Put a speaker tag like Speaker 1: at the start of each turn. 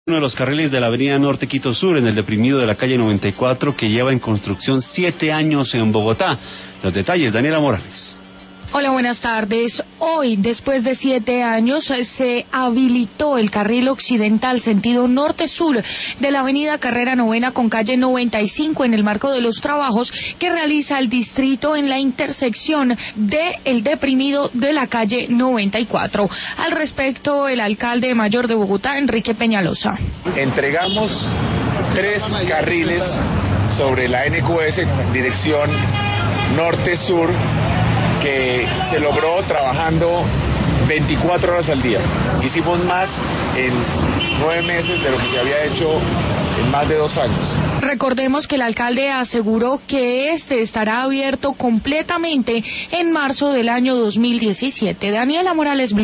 Speaker 1: Uno de los carriles de la avenida Norte Quito Sur, en el deprimido de la calle 94, que lleva en construcción 7 años en Bogotá. Los detalles, Daniela Morales.
Speaker 2: Hola, buenas tardes. Hoy, después de 7 años, se habilitó el carril occidental sentido norte-sur de la avenida Carrera Novena con calle 95 en el marco de los trabajos que realiza el distrito en la intersección del deprimido de la calle 94. Al respecto, el alcalde mayor de Bogotá, Enrique Peñalosa.
Speaker 3: Entregamos 3 carriles sobre la NQS en dirección norte-sur, que se logró trabajando 24 horas al día. Hicimos más en 9 meses de lo que se había hecho en más de 2 años.
Speaker 2: Recordemos que el alcalde aseguró que este estará abierto completamente en marzo del año 2017. Daniela Morales.